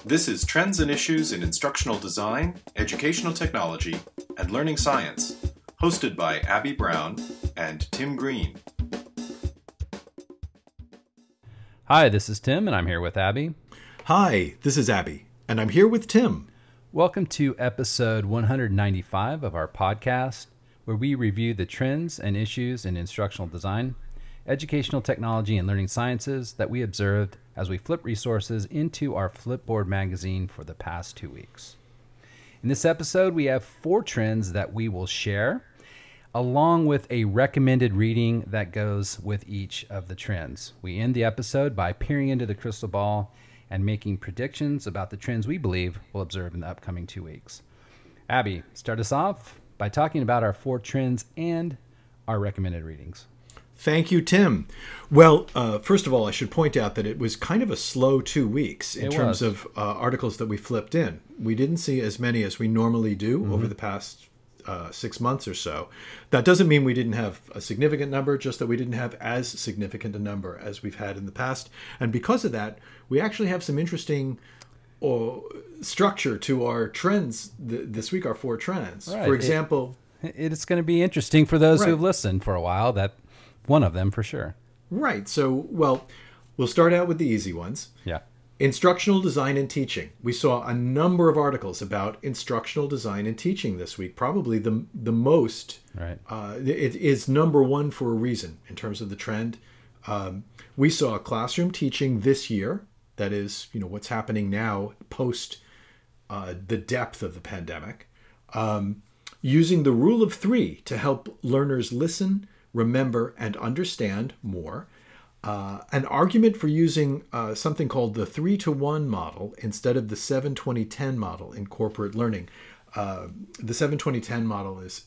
This is Trends and Issues in Instructional Design, Educational Technology, and Learning Science, hosted by Abby Brown and Tim Green. Hi, this is Tim, and I'm here with Abby. Hi, this is Abby, and I'm here with Tim. Welcome to episode 195 of our podcast, where we review the trends and issues in instructional design, educational technology, and learning sciences that we observed as we flip resources into our Flipboard magazine for the past 2 weeks. In this episode, we have 4 trends that we will share, along with a recommended reading that goes with each of the trends. We end the episode by peering into the crystal ball and making predictions about the trends we believe we'll observe in the upcoming 2 weeks. Abby, start us off by talking about our 4 trends and our recommended readings. Thank you, Tim. Well, first of all, I should point out that it was kind of a slow 2 weeks in terms of articles that we flipped in. We didn't see as many as we normally do over the past 6 months or so. That doesn't mean we didn't have a significant number, just that we didn't have as significant a number as we've had in the past. And because of that, we actually have some interesting structure to our trends this week, our 4 trends. Right. For example... It's going to be interesting for those who've listened for a while, that one of them for sure. Right. So, well, we'll start out with the easy ones. Yeah. Instructional design and teaching. We saw a number of articles about instructional design and teaching this week. Probably the most. Right. It is number one for a reason in terms of the trend. We saw classroom teaching this year. That is, what's happening now post the depth of the pandemic. Using the rule of 3 to help learners listen, remember, and understand more. An argument for using something called the 3-to-1 model instead of the 7-20-10 model in corporate learning. The 7-20-10 model is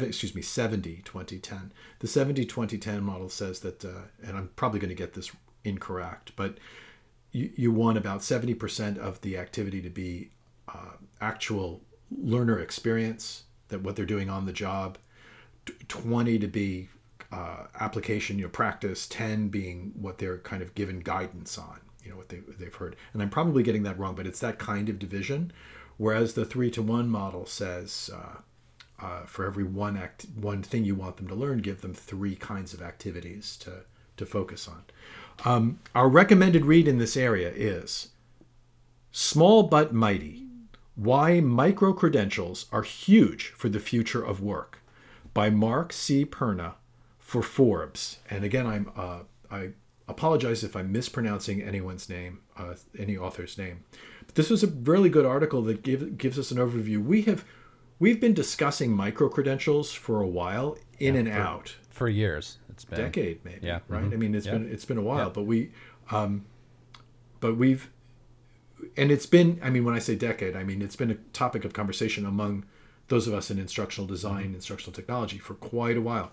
70-20-10. The 70-20-10 model says that, and I'm probably going to get this incorrect, but you want about 70% of the activity to be actual learner experience, that what they're doing on the job, 20 to be application, practice, 10 being what they're kind of given guidance on, what they've heard. And I'm probably getting that wrong, but it's that kind of division. Whereas the 3-to-1 model says for every one thing you want them to learn, give them 3 kinds of activities to focus on. Our recommended read in this area is Small But Mighty: Why Micro-Credentials Are Huge for the Future of Work by Mark C. Perna for Forbes. And again, I apologize if I'm mispronouncing anyone's name, any author's name. But this was a really good article that gives us an overview. We've been discussing micro-credentials for a while, out. For years. It's been decade maybe, right? Mm-hmm. I mean, it's been a while, but we've, and it's been, when I say decade, it's been a topic of conversation among those of us in instructional design, instructional technology for quite a while.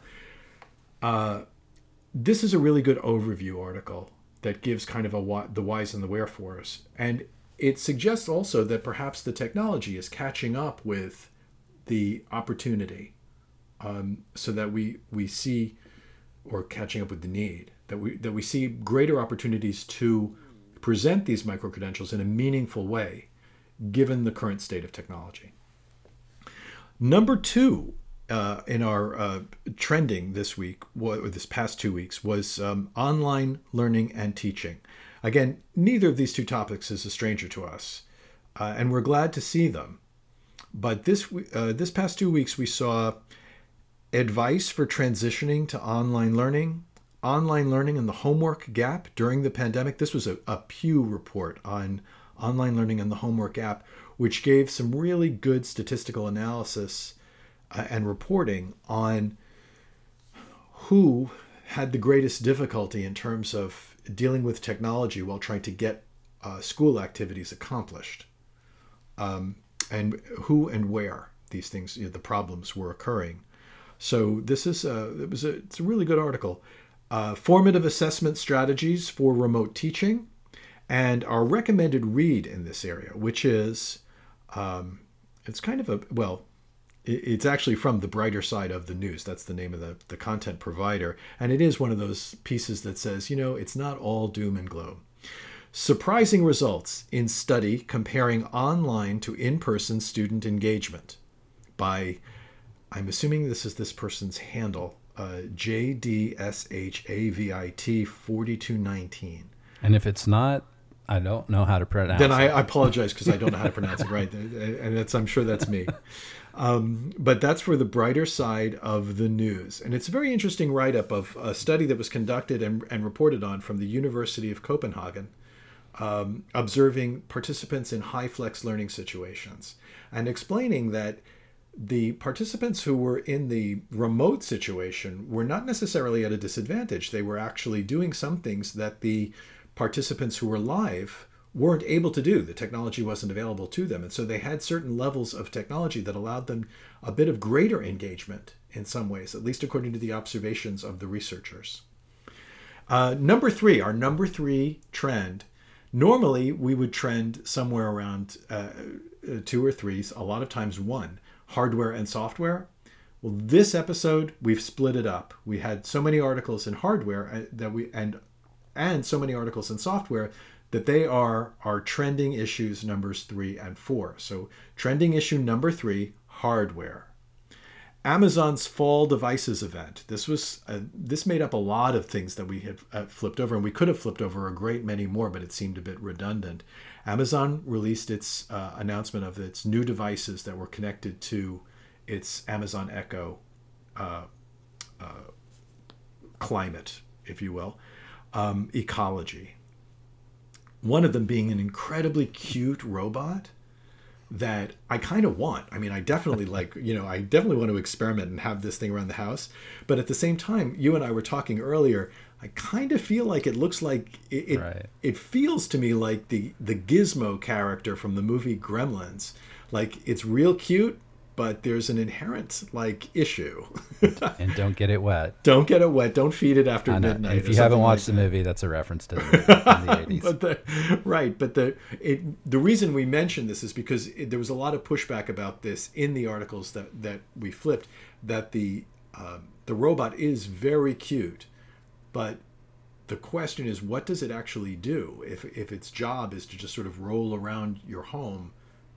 This is a really good overview article that gives kind of the whys and the wherefores. And it suggests also that perhaps the technology is catching up with the opportunity, so that we see, or catching up with the need, that we see greater opportunities to present these micro-credentials in a meaningful way, given the current state of technology. Number 2 in our trending this week, or this past 2 weeks, was online learning and teaching. Again, neither of these 2 topics is a stranger to us, and we're glad to see them. But this past 2 weeks, we saw advice for transitioning to online learning and the homework gap during the pandemic. This was a Pew report on online learning and the homework gap, which gave some really good statistical analysis and reporting on who had the greatest difficulty in terms of dealing with technology while trying to get school activities accomplished, and who and where these things, the problems were occurring. So this is it's a really good article. Formative assessment strategies for remote teaching, and our recommended read in this area, which is it's kind of it's actually from the Brighter Side of the News. That's the name of the content provider, and it is one of those pieces that says, it's not all doom and gloom. Surprising results in study comparing online to in-person student engagement by, I'm assuming this is this person's handle, JDSHAVIT 4219. And if it's not, I don't know how to pronounce Then it. I apologize because I don't know how to pronounce it right. And I'm sure that's me. But that's for the brighter side of the news. And it's a very interesting write-up of a study that was conducted and reported on from the University of Copenhagen, observing participants in high-flex learning situations and explaining that the participants who were in the remote situation were not necessarily at a disadvantage. They were actually doing some things that the participants who were live weren't able to do. The technology wasn't available to them. And so they had certain levels of technology that allowed them a bit of greater engagement in some ways, at least according to the observations of the researchers. Number three, our number three trend. Normally, we would trend somewhere around 2 or 3, a lot of times 1, hardware and software. Well, this episode, we've split it up. We had so many articles in hardware and so many articles in software that they are our trending issues numbers 3 and 4. So trending issue number 3, hardware. Amazon's fall devices event. This made up a lot of things that we had flipped over, and we could have flipped over a great many more, but it seemed a bit redundant. Amazon released its announcement of its new devices that were connected to its Amazon Echo climate, if you will, ecology. One of them being an incredibly cute robot that I kind of want. I mean, I definitely I definitely want to experiment and have this thing around the house. But at the same time, you and I were talking earlier, I kind of feel like it looks like it feels to me like the Gizmo character from the movie Gremlins. Like, it's real cute, but there's an inherent issue. And don't get it wet. Don't get it wet. Don't feed it after midnight. If you haven't watched the movie, that's a reference to the movie in the 80s. But the reason we mentioned this is because there was a lot of pushback about this in the articles that we flipped, that the robot is very cute, but the question is, what does it actually do? If its job is to just sort of roll around your home,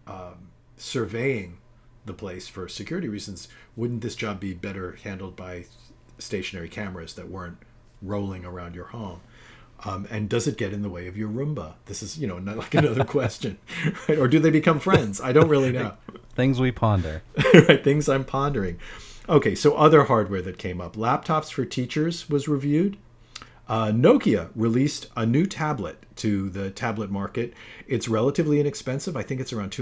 surveying the place for security reasons, wouldn't this job be better handled by stationary cameras that weren't rolling around your home? And does it get in the way of your Roomba? This is, not like another question, right? Or do they become friends? I don't really know. Things we ponder. Right, things I'm pondering. Okay, so other hardware that came up. Laptops for teachers was reviewed. Nokia released a new tablet to the tablet market. It's relatively inexpensive. I think it's around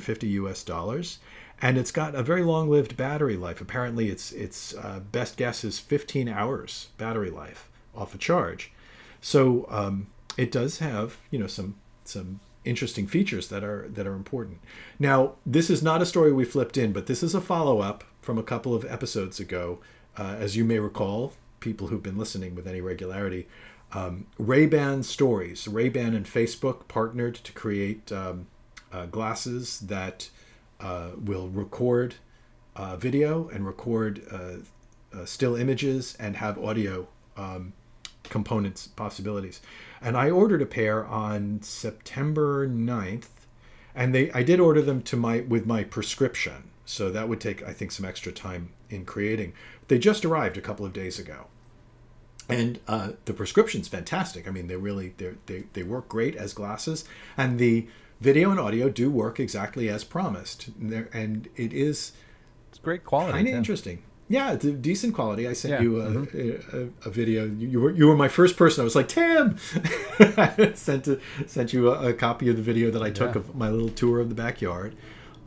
$250. And it's got a very long-lived battery life. Apparently, its best guess is 15 hours battery life off a charge. So it does have, some interesting features that are important. Now, this is not a story we flipped in, but this is a follow-up from a couple of episodes ago. As you may recall, people who've been listening with any regularity, Ray-Ban Stories. Ray-Ban and Facebook partnered to create glasses that will record video and record still images and have audio components possibilities. And I ordered a pair on September 9th, and I did order them with my prescription. So that would take, I think, some extra time in creating. They just arrived a couple of days ago. And the prescription's fantastic. I mean, they work great as glasses, and the video and audio do work exactly as promised, and it's great quality. Kind of interesting. Yeah, it's a decent quality. I sent you a video. You were my first person. I was like, Tim. I sent you a copy of the video that I took of my little tour of the backyard.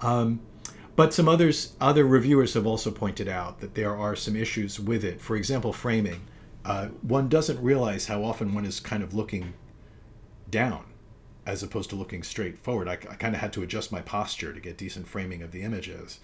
But some other reviewers have also pointed out that there are some issues with it. For example, framing. One doesn't realize how often one is kind of looking down as opposed to looking straight forward. I kind of had to adjust my posture to get decent framing of the images.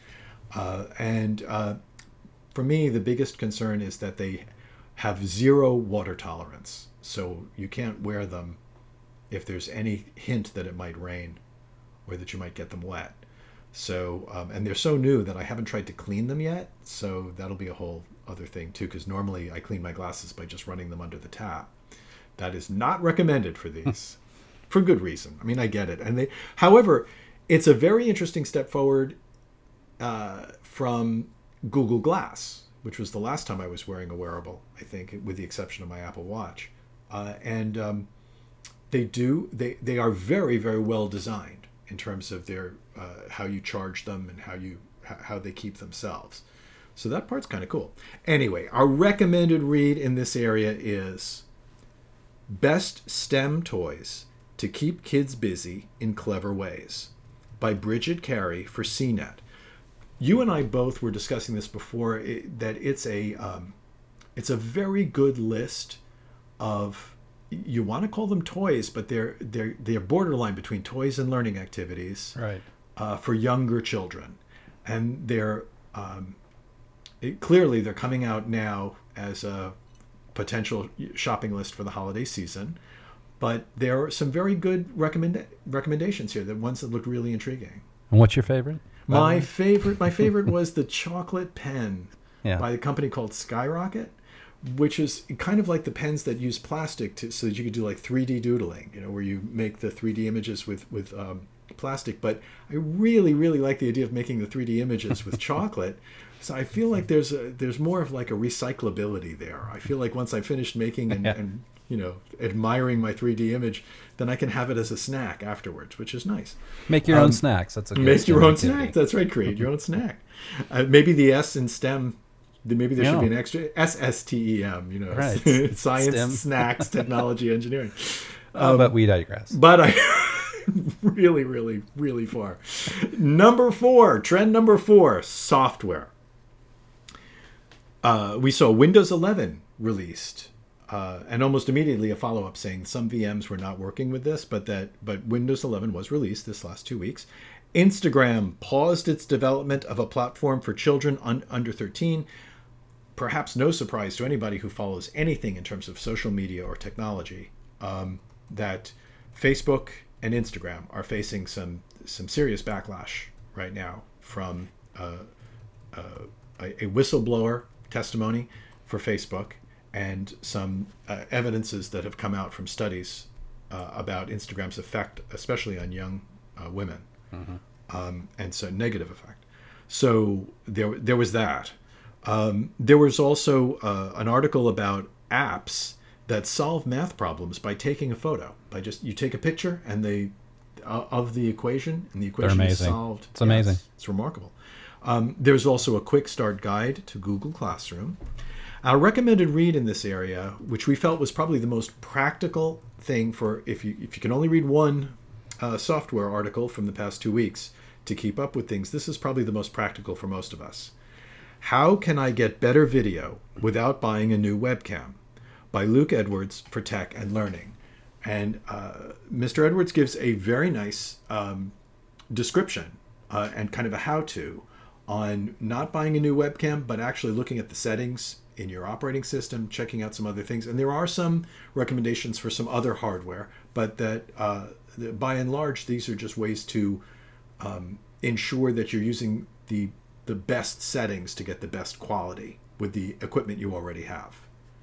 For me, the biggest concern is that they have 0 water tolerance. So you can't wear them if there's any hint that it might rain or that you might get them wet. So, and they're so new that I haven't tried to clean them yet. So that'll be a whole other thing too, because normally I clean my glasses by just running them under the tap. That is not recommended for these. for good reason. I mean, I get it. However, it's a very interesting step forward from Google Glass, which was the last time I was wearing a wearable, I think, with the exception of my Apple Watch. They are very, very well designed in terms of their how you charge them and how they keep themselves. So that part's kind of cool. Anyway, our recommended read in this area is Best STEM Toys to Keep Kids Busy in Clever Ways by Bridget Carey for CNET. You and I both were discussing this before, that it's a very good list of, you want to call them toys, but they're borderline between toys and learning activities, right, for younger children. And they're clearly they're coming out now as a potential shopping list for the holiday season. But there are some very good recommendations here, the ones that look really intriguing. And what's your favorite? My favorite was the chocolate pen Yeah. by a company called Skyrocket, which is kind of like the pens that use plastic so that you could do like 3D doodling, where you make the 3D images with plastic. But I really, really like the idea of making the 3D images with chocolate. So I feel like there's more of like a recyclability there. I feel like once I finished making and admiring my 3D image, then I can have it as a snack afterwards, which is nice. Make your own snacks. That's a good Make your own activity. snack. That's right. Create your own snack. Maybe the S in STEM. Maybe there should be an extra SSTEM. Right. Science, STEM. Snacks, Technology, Engineering. But we digress. But I really, really, really far. Trend number 4, software. We saw Windows 11 released. And almost immediately a follow-up saying some VMs were not working with this, but Windows 11 was released this last 2 weeks. Instagram paused its development of a platform for children under 13. Perhaps no surprise to anybody who follows anything in terms of social media or technology, that Facebook and Instagram are facing some serious backlash right now from a whistleblower testimony for Facebook, and some evidences that have come out from studies about Instagram's effect, especially on young women, and so negative effect. So there was that. There was also an article about apps that solve math problems by taking a photo. You take a picture and of the equation, and the equation is solved. It's amazing. It's remarkable. There's also a quick start guide to Google Classroom. Our recommended read in this area, which we felt was probably the most practical thing for if you can only read one software article from the past 2 weeks to keep up with things, this is probably the most practical for most of us. How Can I Get Better Video Without Buying a New Webcam? By Luke Edwards for Tech and Learning. And Mr. Edwards gives a very nice description and kind of a how-to on not buying a new webcam, but actually looking at the settings in your operating system, checking out some other things. And there are some recommendations for some other hardware, but that by and large, these are just ways to ensure that you're using the best settings to get the best quality with the equipment you already have.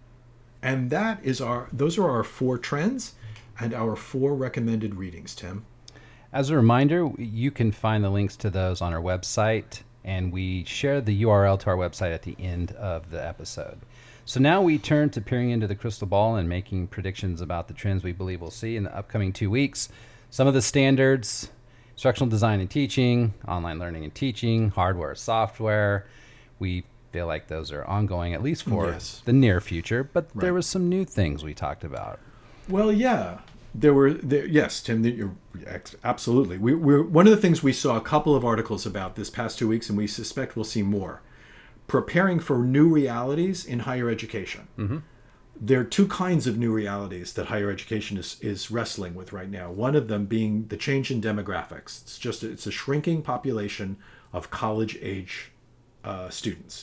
And those are our 4 trends and our 4 recommended readings, Tim. As a reminder, you can find the links to those on our website, and we share the URL to our website at the end of the episode. So now we turn to peering into the crystal ball and making predictions about the trends we believe we'll see in the upcoming 2 weeks. Some of the standards: instructional design and teaching, online learning and teaching, hardware, software. We feel like those are ongoing, at least for the near future, but there was some new things we talked about. Well, yeah. Yes, Tim, you're absolutely. We're one of the things we saw a couple of articles about this past 2 weeks, and we suspect we'll see more. Preparing for new realities in higher education. Mm-hmm. There are 2 kinds of new realities that higher education is wrestling with right now. One of them being the change in demographics. It's a shrinking population of college-age students,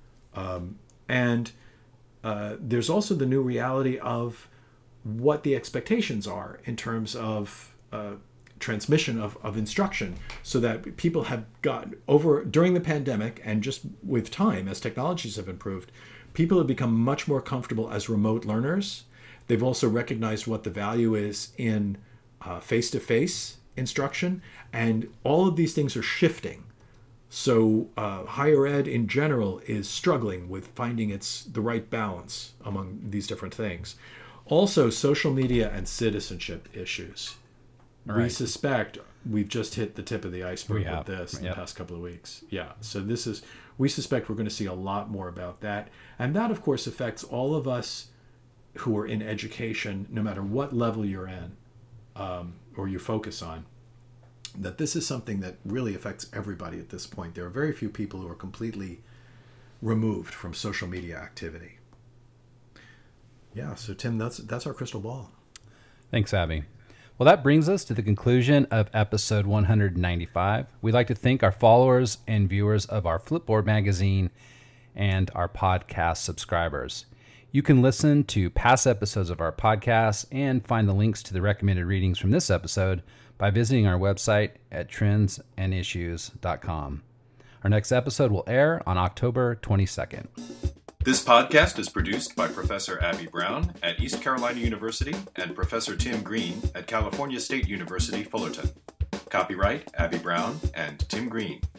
and there's also the new reality of what the expectations are in terms of transmission of instruction, so that people have gotten over during the pandemic, and just with time as technologies have improved, people have become much more comfortable as remote learners. They've also recognized what the value is in face-to-face instruction, and all of these things are shifting. So higher ed in general is struggling with finding the right balance among these different things. Also, social media and citizenship issues. Right. We suspect we've just hit the tip of the iceberg with this in the past couple of weeks. Yeah, so we suspect we're going to see a lot more about that. And that, of course, affects all of us who are in education, no matter what level you're in or you focus on, that this is something that really affects everybody at this point. There are very few people who are completely removed from social media activity. Yeah, so Tim, that's our crystal ball. Thanks, Abby. Well, that brings us to the conclusion of episode 195. We'd like to thank our followers and viewers of our Flipboard magazine and our podcast subscribers. You can listen to past episodes of our podcast and find the links to the recommended readings from this episode by visiting our website at trendsandissues.com. Our next episode will air on October 22nd. This podcast is produced by Professor Abby Brown at East Carolina University and Professor Tim Green at California State University, Fullerton. Copyright Abby Brown and Tim Green.